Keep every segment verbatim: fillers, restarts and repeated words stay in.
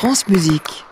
France Musique.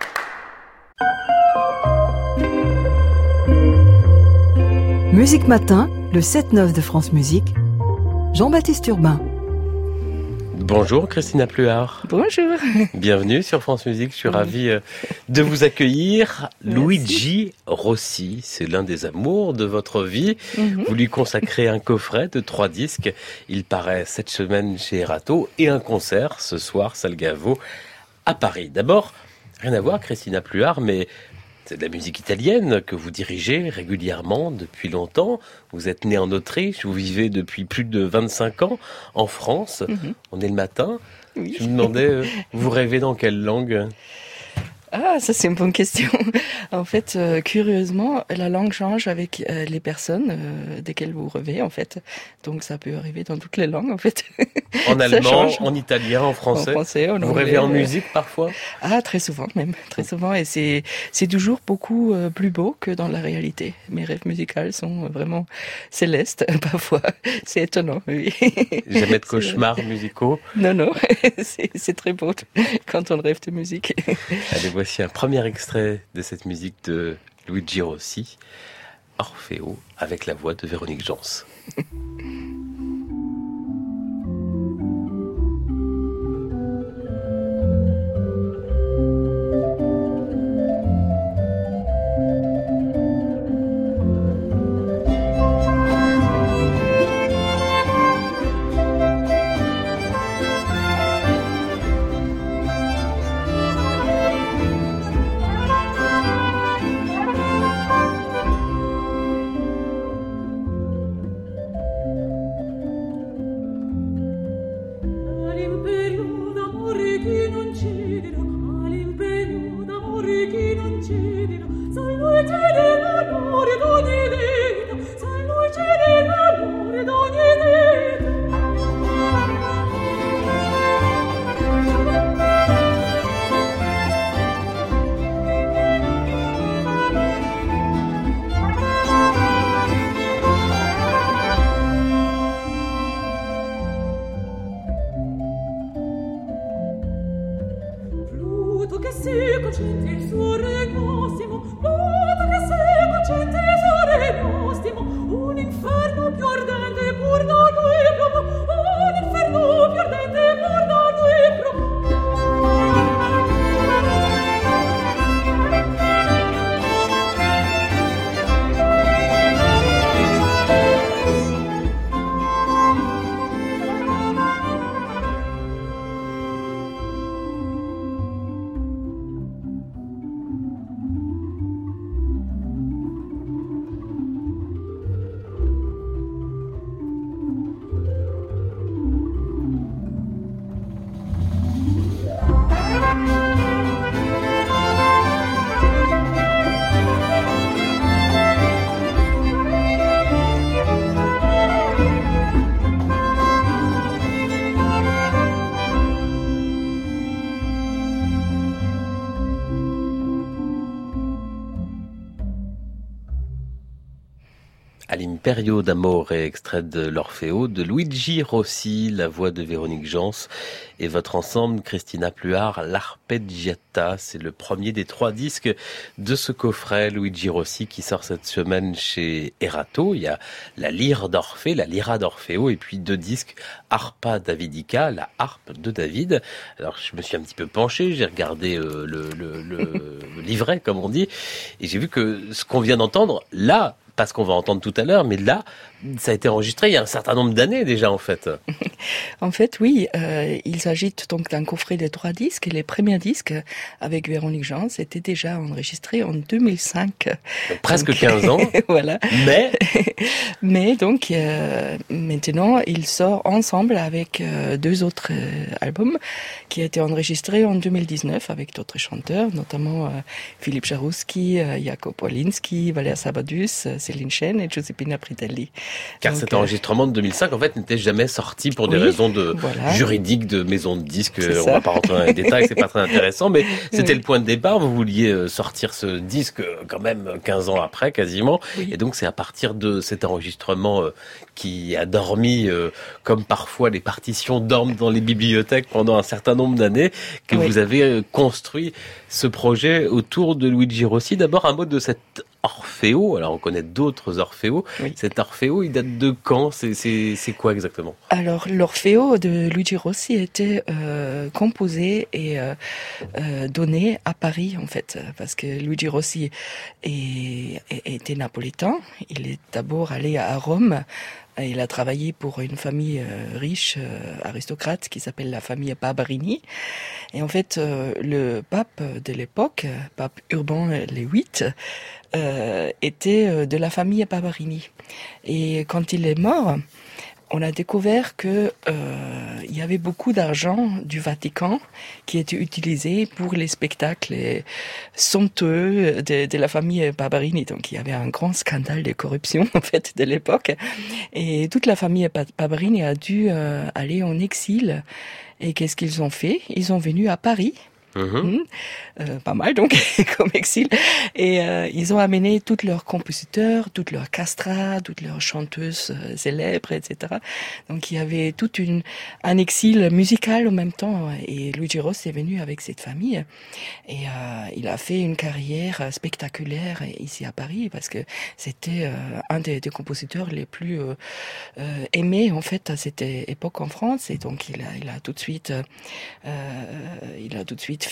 Musique Matin, le sept neuf de France Musique. Jean-Baptiste Urbain. Bonjour Christina Pluart. Bonjour. Bienvenue sur France Musique, je suis ravi de vous accueillir. Merci. Luigi Rossi, c'est l'un des amours de votre vie. Mm-hmm. Vous lui consacrez un coffret de trois disques. Il paraît cette semaine chez Erato et un concert ce soir, Salgavo, à Paris. D'abord, rien à voir Christina Pluart, mais c'est de la musique italienne que vous dirigez régulièrement depuis longtemps. Vous êtes né en Autriche, vous vivez depuis plus de vingt-cinq ans en France. Mm-hmm. On est le matin. Oui. Je me demandais, euh, vous rêvez dans quelle langue ? Ah, ça c'est une bonne question. En fait, euh, curieusement, la langue change avec euh, les personnes euh, desquelles vous rêvez, en fait. Donc ça peut arriver dans toutes les langues, en fait. En allemand, en italien, en français. En français, en vous anglais, rêvez en euh... musique parfois ? Ah, très souvent même, très souvent. Et c'est c'est toujours beaucoup euh, plus beau que dans la réalité. Mes rêves musicaux sont vraiment célestes, parfois. C'est étonnant, oui. Jamais de cauchemars musicaux ? Non, non, c'est, c'est très beau quand on rêve de musique. Allez, voici un premier extrait de cette musique de Luigi Rossi, Orfeo, avec la voix de Véronique Jans. L'Imperio d'Amore, extrait de l'Orfeo de Luigi Rossi, la voix de Véronique Jans et votre ensemble Christina Pluart, l'Arpeggiata. C'est le premier des trois disques de ce coffret Luigi Rossi qui sort cette semaine chez Erato. Il y a la lyre d'Orphée, la lyra d'Orfeo et puis deux disques Arpa Davidica, la harpe de David. Alors je me suis un petit peu penché, j'ai regardé euh, le, le, le livret comme on dit et j'ai vu que ce qu'on vient d'entendre là, pas ce qu'on va entendre tout à l'heure, mais là, ça a été enregistré il y a un certain nombre d'années déjà, en fait. En fait, oui, euh, il s'agit donc d'un coffret de trois disques. Et les premiers disques, avec Véronique Jans, étaient déjà enregistrés en deux mille cinq. Donc, presque donc, quinze ans. Voilà. Mais Mais donc, euh, maintenant, il sort ensemble avec euh, deux autres euh, albums qui ont été enregistrés en deux mille dix-neuf avec d'autres chanteurs, notamment euh, Philippe Jarouski, euh, Jakob Wolinski, Valère Sabadus, Céline Chen et Giuseppina Pritelli. Car Donc, cet enregistrement de deux mille cinq, en fait, n'était jamais sorti pour des oui, raisons de voilà. juridiques de maison de disques. C'est On ça. va pas rentrer dans les détails, c'est pas très intéressant, mais c'était Oui. le point de départ. Vous vouliez sortir ce disque quand même quinze ans après, quasiment. Oui. Et donc, c'est à partir de cet enregistrement qui a dormi, comme parfois les partitions dorment dans les bibliothèques pendant un certain nombre d'années, que Oui. vous avez construit ce projet autour de Luigi Rossi. D'abord, un mot de cet Orfeo. Alors, on connaît d'autres Orfeo. Oui. Cet Orfeo, il date de quand? C'est, c'est, c'est quoi exactement? Alors, l'Orfeo de Luigi Rossi était euh, composé et euh, euh, donné à Paris, en fait, parce que Luigi Rossi est, est, était napolitain. Il est d'abord allé à Rome. Il a travaillé pour une famille euh, riche, euh, aristocrate, qui s'appelle la famille Barberini. Et en fait, euh, le pape de l'époque, pape Urbain le huitième, euh, était de la famille Barberini. Et quand il est mort, on a découvert que euh, il y avait beaucoup d'argent du Vatican qui était utilisé pour les spectacles somptueux de, de la famille Barberini. Donc il y avait un grand scandale de corruption en fait de l'époque, et toute la famille Barberini a dû euh, aller en exil. Et qu'est-ce qu'ils ont fait? Ils sont venus à Paris. Mmh. Mmh. Euh, pas mal donc comme exil, et euh, ils ont amené tous leurs compositeurs, toutes leurs castrats, toutes leurs chanteuses euh, célèbres, et cetera. Donc il y avait tout une un exil musical en même temps, et Luigi Rossi est venu avec cette famille, et euh, il a fait une carrière spectaculaire ici à Paris parce que c'était euh, un des, des compositeurs les plus euh, euh, aimés en fait à cette époque en France, et donc il a il a tout de suite euh, il a tout de suite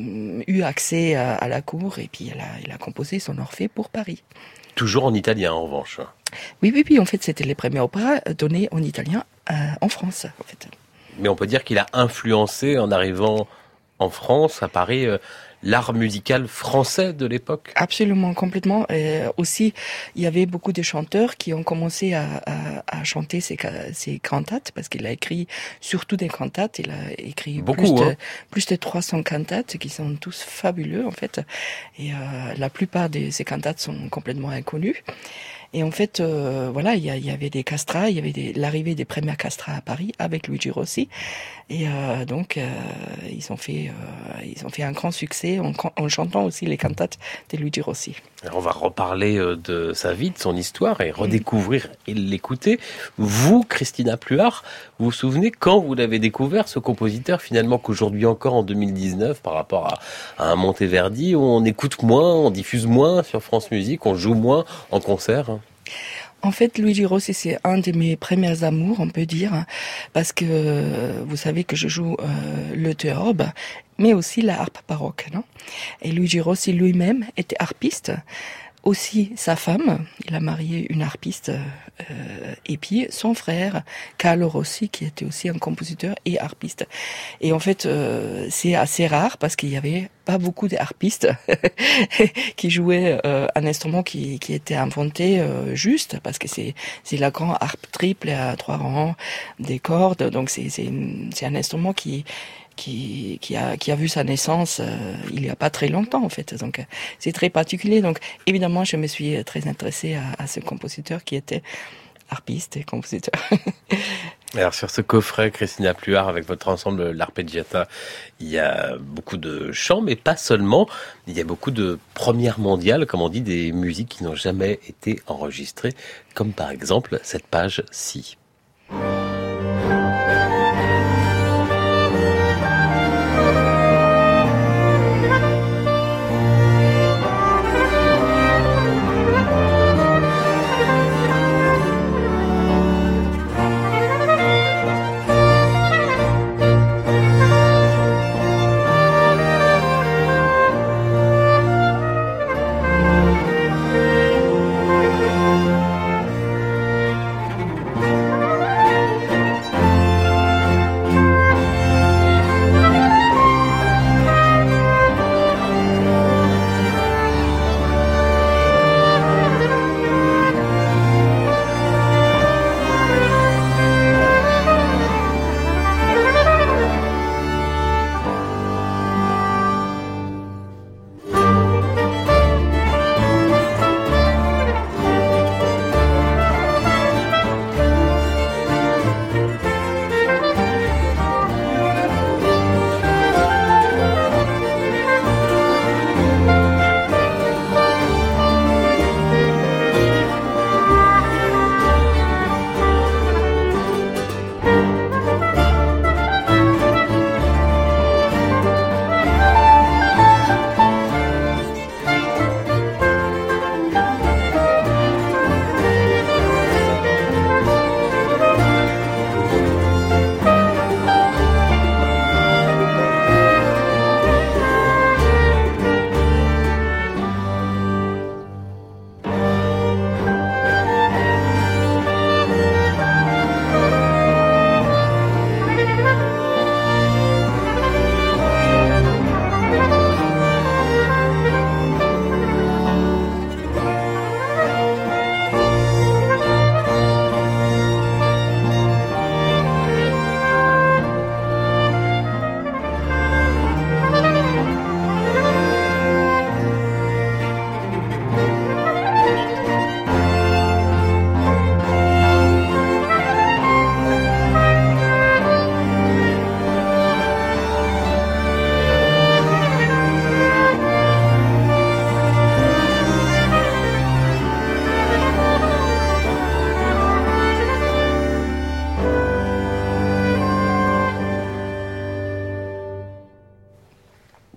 eu accès à, à la cour, et puis il a, il a composé son Orphée pour Paris. Toujours en italien, en revanche. Oui, oui, oui, en fait, c'était les premiers opéras donnés en italien euh, en France, en fait. Mais on peut dire qu'il a influencé, en arrivant en France, à Paris, euh, l'art musical français de l'époque. Absolument, complètement. Et aussi, il y avait beaucoup de chanteurs qui ont commencé à, à, à chanter ces, ces cantates, parce qu'il a écrit surtout des cantates. Il a écrit beaucoup, plus, de, hein. plus de trois cents cantates qui sont tous fabuleux, en fait. Et euh, la plupart de ces cantates sont complètement inconnues. Et en fait, euh, voilà, il y, y avait des castrats, il y avait des, l'arrivée des premières castrats à Paris avec Luigi Rossi, et euh, donc euh, ils ont fait, euh, ils ont fait un grand succès en, en chantant aussi les cantates de Luigi Rossi. Alors on va reparler de sa vie, de son histoire, et redécouvrir mmh. et l'écouter. Vous, Christina Pluhar, vous vous souvenez quand vous l'avez découvert, ce compositeur, finalement, qu'aujourd'hui encore, en deux mille dix-neuf, par rapport à, à un Monteverdi, où on écoute moins, on diffuse moins sur France Musique, on joue moins en concert? En fait, Luigi Rossi, c'est un de mes premiers amours, on peut dire, parce que vous savez que je joue euh, le théorbe, mais aussi la harpe baroque, non? Et Luigi Rossi lui-même était harpiste. Aussi sa femme, il a marié une harpiste, euh, et puis son frère, Carlo Rossi, qui était aussi un compositeur et harpiste. Et en fait, euh, c'est assez rare parce qu'il y avait pas beaucoup de harpistes qui jouaient euh, un instrument qui, qui était inventé euh, juste, parce que c'est c'est la grande harpe triple à trois rangs, des cordes, donc c'est c'est une, c'est un instrument qui qui qui a qui a vu sa naissance euh, il y a pas très longtemps en fait, donc euh, c'est très particulier. Donc évidemment je me suis très intéressée à, à ce compositeur qui était harpiste et compositeur. Alors sur ce coffret, Christina Pluhar, avec votre ensemble l'Arpeggiata, il y a beaucoup de chants, mais pas seulement. Il y a beaucoup de premières mondiales, comme on dit, des musiques qui n'ont jamais été enregistrées, comme par exemple cette page-ci.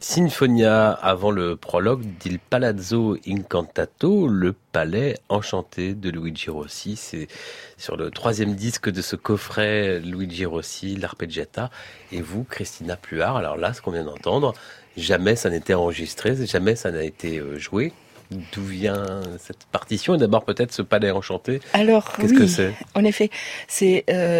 Sinfonia avant le prologue d'Il Palazzo Incantato, le palais enchanté de Luigi Rossi. C'est sur le troisième disque de ce coffret Luigi Rossi, l'Arpeggiata. Et vous, Christina Pluhar, alors là, ce qu'on vient d'entendre, jamais ça n'était enregistré, jamais ça n'a été joué. D'où vient cette partition et d'abord peut-être ce palais enchanté? Alors Qu'est-ce oui, que c'est? En effet, c'est euh,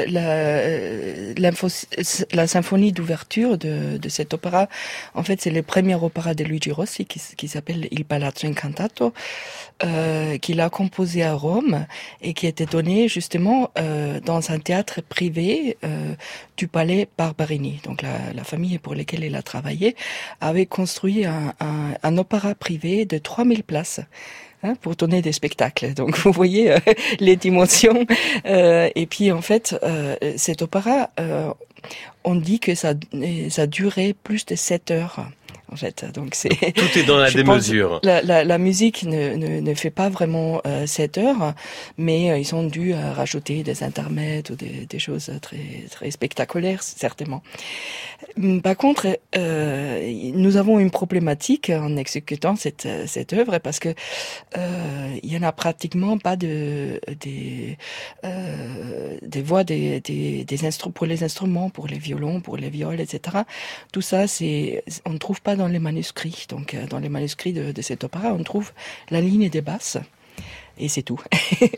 la, la symphonie d'ouverture de, de cet opéra. En fait, c'est le premier opéra de Luigi Rossi qui, qui s'appelle Il Palazzo Incantato, euh, qu'il a composé à Rome et qui était donné justement euh, dans un théâtre privé euh, du palais Barberini. Donc la, la famille pour laquelle il a travaillé avait construit un, un, un opéra privé de trois mille places. Hein, pour donner des spectacles. Donc vous voyez euh, les dimensions. Euh, et puis en fait, euh, cet opéra, euh, on dit que ça, ça durait plus de sept heures. En fait, donc c'est tout est dans la démesure. La, la, la musique ne, ne, ne fait pas vraiment euh, sept heures, mais euh, ils ont dû euh, rajouter des intermèdes ou des, des choses très très spectaculaires certainement. Par contre, euh, nous avons une problématique en exécutant cette cette œuvre parce que euh, il y en a pratiquement pas de des euh, des voix des des, des instruments pour les instruments, pour les violons, pour les viols, et cetera. Tout ça, c'est on ne trouve pas dans les manuscrits. Donc, dans les manuscrits de, de cet opéra, on trouve la ligne des basses. Et c'est tout.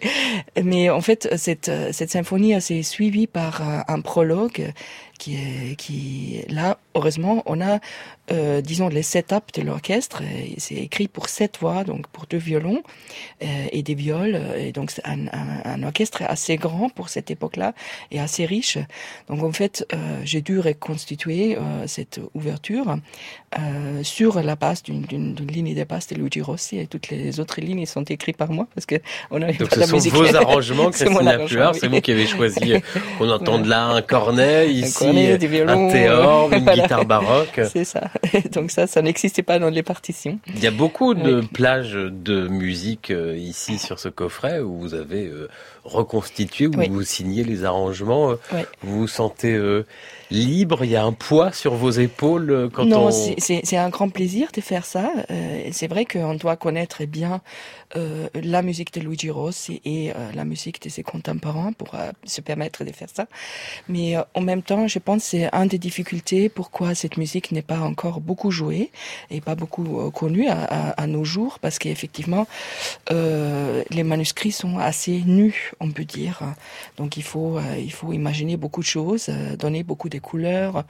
Mais en fait, cette, cette symphonie a été suivie par un prologue qui est, qui, là, heureusement, on a, euh, disons, les setups de l'orchestre. C'est écrit pour sept voix, donc pour deux violons euh, et des viols. Et donc, c'est un, un, un orchestre assez grand pour cette époque-là et assez riche. Donc, en fait, euh, j'ai dû reconstituer euh, cette ouverture euh, sur la base d'une, d'une, d'une ligne de basse de Luigi Rossi, et toutes les autres lignes sont écrites par moi parce que on avait donc pas ce la sont musique. Vos arrangements, Christina Pluhar, oui. C'est vous qui avez choisi. On entend de là un cornet, ici un, cornet, des violons, un théorbe, une voilà. guitare baroque. C'est ça. Donc ça, ça n'existait pas dans les partitions. Il y a beaucoup de oui. plages de musique ici sur ce coffret où vous avez reconstitué, où oui. vous signez les arrangements. Oui. Vous vous sentez euh, libre? Il y a un poids sur vos épaules quand non, on... c'est, c'est, c'est un grand plaisir de faire ça. Euh, c'est vrai qu'on doit connaître bien euh, la musique de Luigi Rossi et euh, la musique de ses contemporains pour euh, se permettre de faire ça. Mais euh, en même temps, je pense que c'est une des difficultés pourquoi cette musique n'est pas encore beaucoup jouée et pas beaucoup euh, connue à, à, à nos jours, parce qu'effectivement, euh, les manuscrits sont assez nus, on peut dire. Donc il faut, euh, il faut imaginer beaucoup de choses, euh, donner beaucoup de couleurs,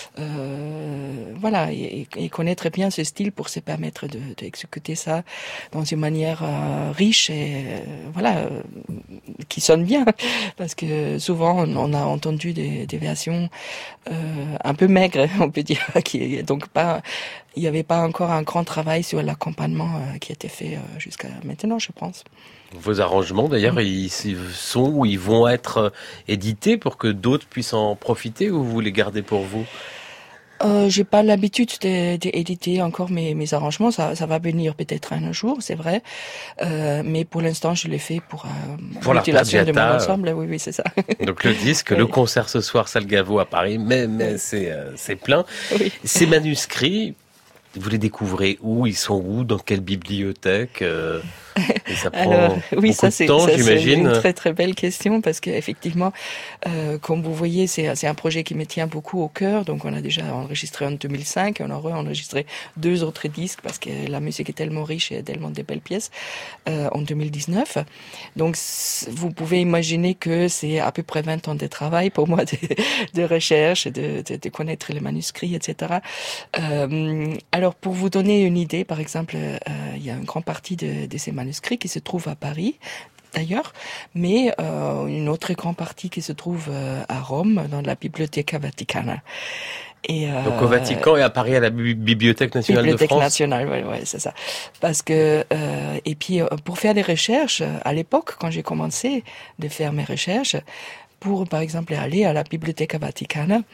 euh, voilà, et, et connaître bien ce style pour se permettre de, d'exécuter ça dans une manière euh, riche et euh, voilà, euh, qui sonne bien, parce que souvent on, on a entendu des, des versions euh, un peu maigres, on peut dire, qui donc pas, il n'y avait pas encore un grand travail sur l'accompagnement euh, qui était fait euh, jusqu'à maintenant, je pense. Vos arrangements, d'ailleurs, ils sont ou ils vont être édités pour que d'autres puissent en profiter, ou vous les gardez pour vous? Euh, j'ai pas l'habitude d'éditer encore mes, mes arrangements. Ça, ça va venir peut-être un jour, c'est vrai. Euh, mais pour l'instant, je l'ai fait pour, euh, pour l'utilisation de mon ensemble. Oui, oui, c'est ça. Donc le disque, oui. Le concert ce soir, Salgavo à Paris, mais, mais oui. c'est, euh, c'est plein. Oui. Ces manuscrits, vous les découvrez où? Ils sont où? Dans quelle bibliothèque? euh... Et ça prend Alors, oui, ça, de c'est, temps, ça, j'imagine. C'est une très très belle question parce qu'effectivement, euh, comme vous voyez, c'est, c'est un projet qui me tient beaucoup au cœur. Donc, on a déjà enregistré en deux mille cinq, on aurait enregistré deux autres disques parce que la musique est tellement riche et tellement de belles pièces euh, en deux mille dix-neuf. Donc, vous pouvez imaginer que c'est à peu près vingt ans de travail pour moi de, de recherche, de, de, de connaître les manuscrits, et cetera. Euh, alors, pour vous donner une idée, par exemple, euh, il y a une grande partie de, de ces manuscrits qui se trouve à Paris, d'ailleurs, mais euh, une autre grande partie qui se trouve euh, à Rome, dans la Biblioteca Vaticana. Et, euh, Donc au Vatican et à Paris à la Bibliothèque nationale Bibliothèque de France. nationale, ouais, ouais, c'est ça. Parce que euh, et puis pour faire des recherches, à l'époque, quand j'ai commencé de faire mes recherches, pour par exemple aller à la Biblioteca Vaticana,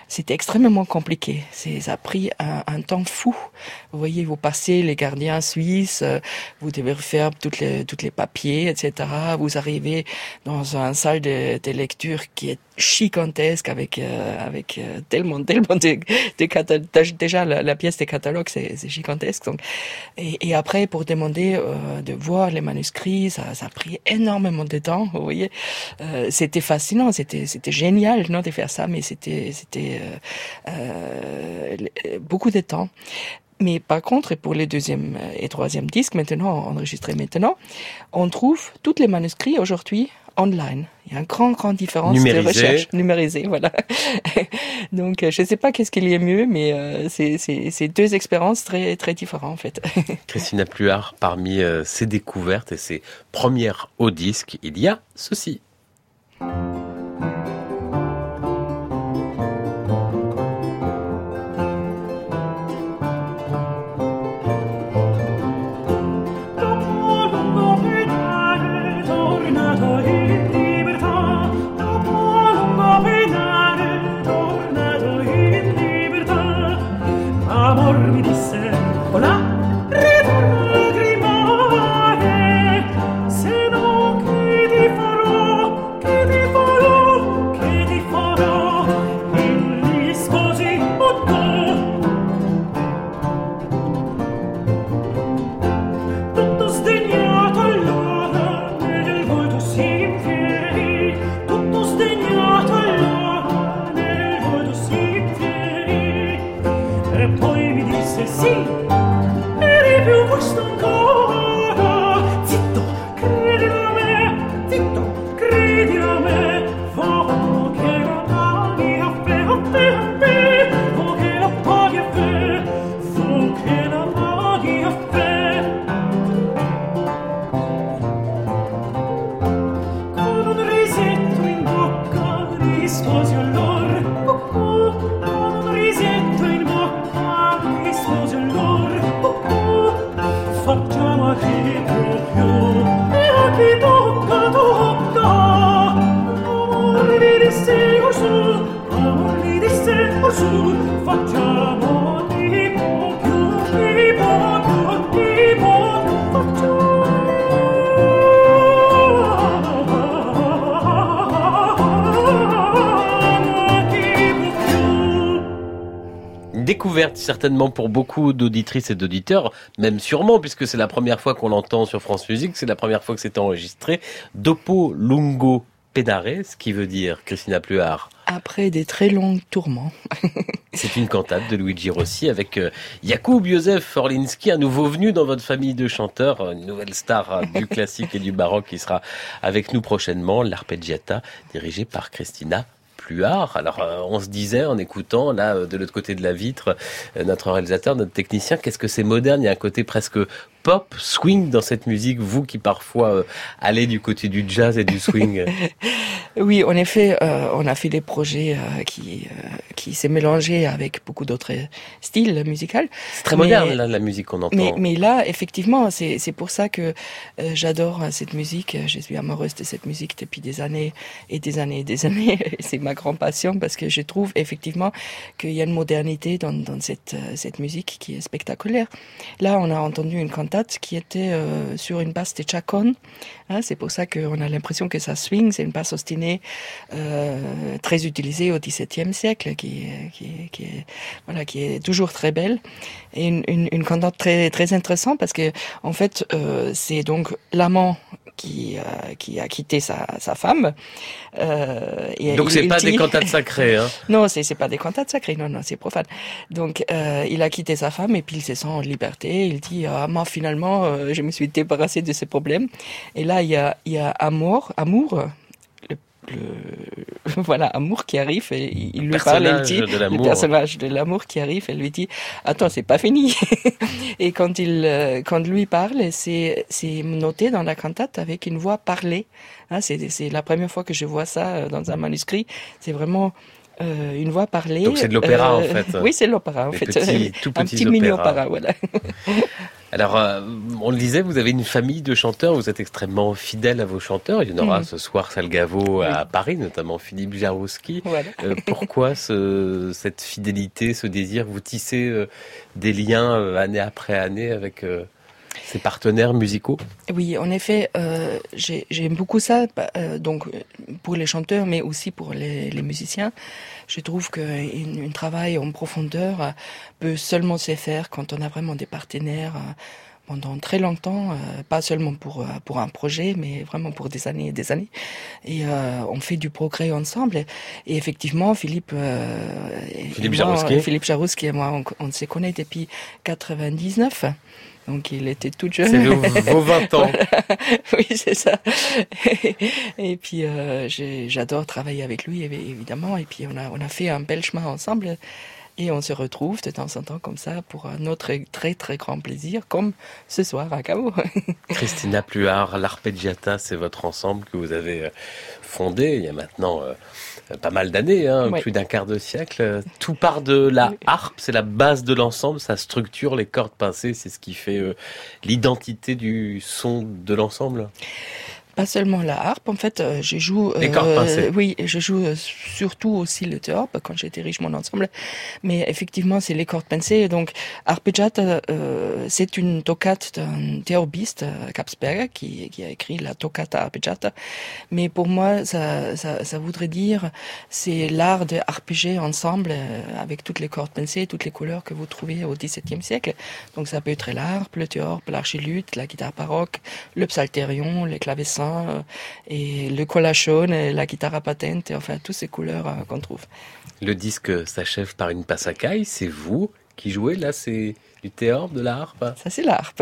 c'était extrêmement compliqué. C'est, ça a pris un, un temps fou. Vous voyez, vous passez les gardiens suisses, vous devez faire toutes les, toutes les papiers, et cetera. Vous arrivez dans une salle de, de lecture qui est gigantesque avec euh, avec euh, tellement tellement de, de catalogues. Déjà la, la pièce des catalogues c'est, c'est gigantesque. Donc et, et après pour demander euh, de voir les manuscrits, ça, ça a pris énormément de temps. Vous voyez, euh, c'était fascinant, c'était c'était génial non de faire ça, mais c'était c'était euh, euh, beaucoup de temps. Mais par contre, pour les deuxième et troisième disques maintenant enregistrés maintenant, on trouve tous les manuscrits aujourd'hui online. Il y a une grande, grande différence numérisé. de recherche. Numérisé, voilà. Donc, je ne sais pas qu'est-ce qu'il y a mieux, mais euh, c'est, c'est, c'est deux expériences très, très différentes, en fait. Christina Pluhar, parmi euh, ses découvertes et ses premières hauts disques, il y a ceci. Découverte certainement pour beaucoup d'auditrices et d'auditeurs, même sûrement, puisque c'est la première fois qu'on l'entend sur France Musique, c'est la première fois que c'est enregistré. Dopo lungo pedare, ce qui veut dire, Christina Pluhar, après des très longs tourments. C'est une cantate de Luigi Rossi avec euh, Jakub Józef Orlinski, un nouveau venu dans votre famille de chanteurs, une nouvelle star du classique et du baroque qui sera avec nous prochainement, l'Arpeggiata, dirigée par Christina Pluhar. Alors, euh, on se disait en écoutant, là, euh, de l'autre côté de la vitre, euh, notre réalisateur, notre technicien, qu'est-ce que c'est moderne, il y a un côté presque pop, swing dans cette musique, vous qui parfois euh, allez du côté du jazz et du swing. Oui, en effet, euh, on a fait des projets euh, qui euh, qui s'est mélangé avec beaucoup d'autres styles musicaux. C'est très mais, moderne là, la musique qu'on entend. Mais, mais là, effectivement, c'est c'est pour ça que euh, j'adore cette musique. Je suis amoureuse de cette musique depuis des années et des années et des années. C'est ma grande passion parce que je trouve effectivement qu'il y a une modernité dans dans cette cette musique qui est spectaculaire. Là, on a entendu une cantate qui était euh, sur une basse de chaconne. Hein, c'est pour ça qu'on a l'impression que ça swing. C'est une basse ostinée euh, très utilisée au dix-septième siècle, qui, qui, qui est voilà, qui est toujours très belle, et une, une, une cantate très très intéressante parce que en fait euh, c'est donc l'amant qui euh, qui a quitté sa sa femme. Euh, et donc il, c'est il pas dit... des cantates sacrées, hein. Non, c'est c'est pas des cantates sacrées, non non, c'est profane. Donc euh, il a quitté sa femme et puis il se sent en liberté. Il dit ah moi finalement euh, je me suis débarrassé de ces problèmes. Et là il y a il y a amour amour. Le, le, voilà, amour qui arrive et il lui parle et il dit, le personnage de l'amour qui arrive et lui dit attends, c'est pas fini. Et quand il quand lui parle, c'est c'est noté dans la cantate avec une voix parlée. Hein, c'est c'est la première fois que je vois ça dans un manuscrit. C'est vraiment euh, une voix parlée. Donc c'est de l'opéra euh, en fait. Oui, c'est de l'opéra en Les fait. petits, tout Un petits petit mini opéras. opéra, voilà. Alors, euh, on le disait, vous avez une famille de chanteurs, vous êtes extrêmement fidèles à vos chanteurs. Il y en aura mmh. ce soir Salgavo oui. à Paris, notamment Philippe Jarouski. Voilà. Euh, pourquoi ce, cette fidélité, ce désir? Vous tissez euh, des liens euh, année après année avec euh, ces partenaires musicaux? Oui, en effet, euh, j'ai, j'aime beaucoup ça, euh, donc pour les chanteurs, mais aussi pour les, les musiciens. Je trouve qu'un travail en profondeur peut seulement se faire quand on a vraiment des partenaires pendant très longtemps, pas seulement pour pour un projet, mais vraiment pour des années et des années. Et euh, on fait du progrès ensemble. Et effectivement, Philippe, euh, Philippe et moi, Jarouski, Philippe Jarouski et moi, on, on se connaît depuis quatre-vingt-dix-neuf. Donc il était tout jeune. C'est vos, vos vingt ans. Oui, c'est ça. Et puis euh, j'ai, j'adore travailler avec lui, évidemment. Et puis on a on a fait un bel chemin ensemble. Et on se retrouve de temps en temps comme ça pour un autre très très grand plaisir, comme ce soir à Cabo. Christina Pluhar, l'Arpeggiata, c'est votre ensemble que vous avez fondé il y a maintenant euh, pas mal d'années, hein, oui. plus d'un quart de siècle. Tout part de la oui. harpe, c'est la base de l'ensemble, ça structure les cordes pincées, c'est ce qui fait euh, l'identité du son de l'ensemble. Pas seulement la harpe, en fait, euh, je joue. Les cordes pincées. Euh, oui, je joue euh, surtout aussi le théorbe quand je dirige mon ensemble. Mais effectivement, c'est les cordes pincées. Donc, Arpeggiata, euh, c'est une toccate d'un théorbiste, euh, Kapsberger, qui, qui a écrit la toccata Arpeggiata. Mais pour moi, ça, ça, ça voudrait dire, c'est l'art de arpéger ensemble euh, avec toutes les cordes pincées, toutes les couleurs que vous trouvez au dix-septième siècle. Donc, ça peut être l'harpe, le théorbe, l'archiluth, la guitare baroque, le psalterion, les clavecins. Et le collachone, la guitare patente, enfin toutes ces couleurs euh, qu'on trouve. Le disque s'achève par une passacaille, c'est vous qui jouez, là c'est du théorbe, de la harpe? Ça c'est la harpe.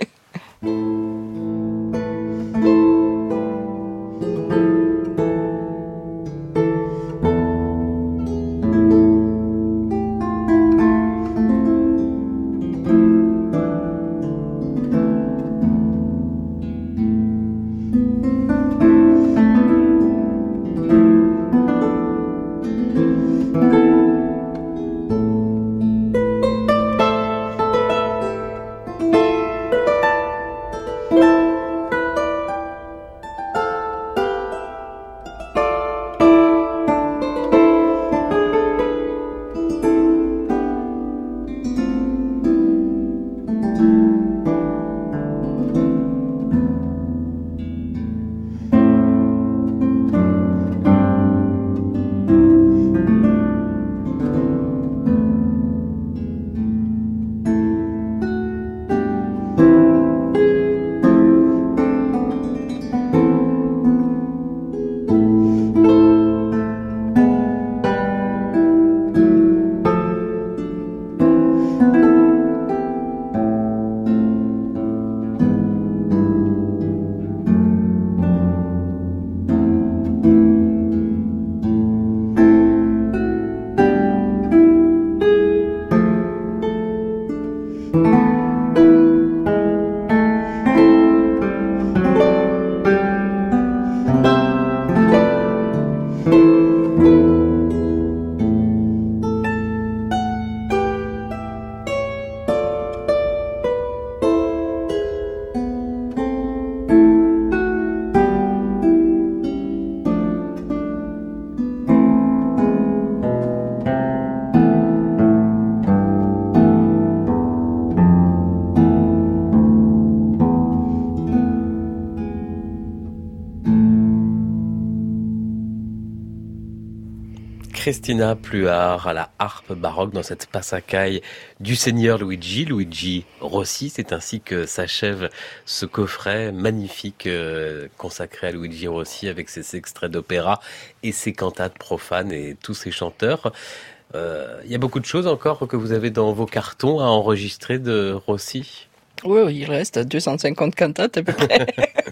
Christina Pluhar à la harpe baroque dans cette passacaille du seigneur Luigi, Luigi Rossi. C'est ainsi que s'achève ce coffret magnifique euh, consacré à Luigi Rossi avec ses extraits d'opéra et ses cantates profanes et tous ses chanteurs. Il euh, y a beaucoup de choses encore que vous avez dans vos cartons à enregistrer de Rossi. Oui, oui, il reste deux cent cinquante cantates à peu près.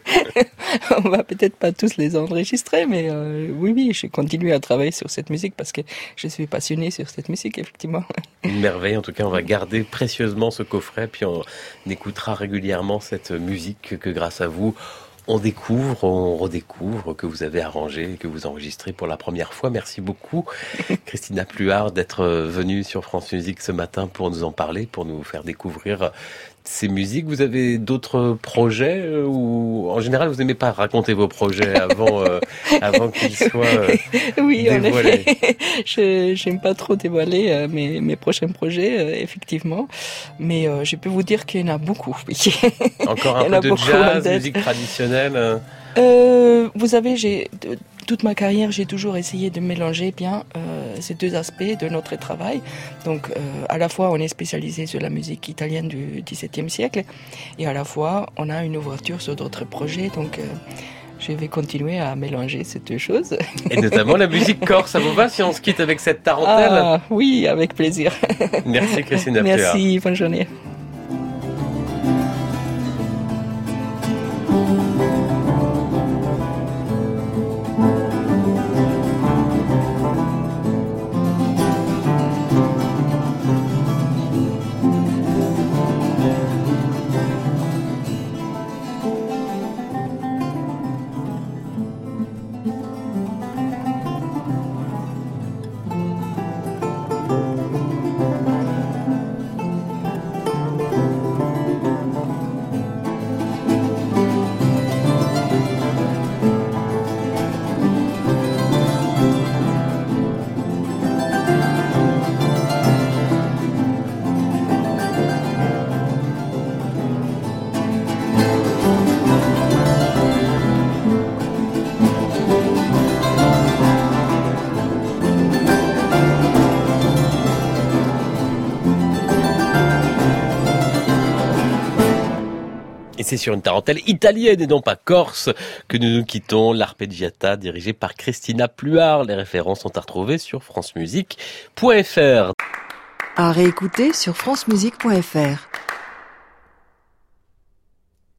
On va peut-être pas tous les enregistrer, mais euh, oui, oui, je continue à travailler sur cette musique parce que je suis passionnée sur cette musique, effectivement. Une merveille, en tout cas, on va garder précieusement ce coffret, puis on écoutera régulièrement cette musique que grâce à vous, On découvre, on redécouvre que vous avez arrangé, que vous enregistrez pour la première fois. Merci beaucoup, Christina Pluhar, d'être venue sur France Musique ce matin pour nous en parler, pour nous faire découvrir ces musiques. Vous avez d'autres projets ou en général vous n'aimez pas raconter vos projets avant euh, avant qu'ils soient euh, oui, dévoilés? En effet. Je j'aime pas trop dévoiler euh, mes mes prochains projets euh, effectivement, mais euh, je peux vous dire qu'il y en a beaucoup. Oui. Encore un peu de jazz, musique traditionnelle. Euh, vous savez, j'ai toute ma carrière, j'ai toujours essayé de mélanger bien euh, ces deux aspects de notre travail. Donc, euh, à la fois, on est spécialisé sur la musique italienne du dix-septième siècle, et à la fois, on a une ouverture sur d'autres projets. Donc, euh, je vais continuer à mélanger ces deux choses. Et notamment la musique corse. Ça vous va si on se quitte avec cette tarentelle? Ah, oui, avec plaisir. Merci Christina Pluhar. Merci, bonne journée. Et c'est sur une tarentelle italienne et non pas corse que nous nous quittons. L'Arpeggiata dirigée par Christina Pluhar. Les références sont à retrouver sur francemusique point f r. À réécouter sur francemusique point f r.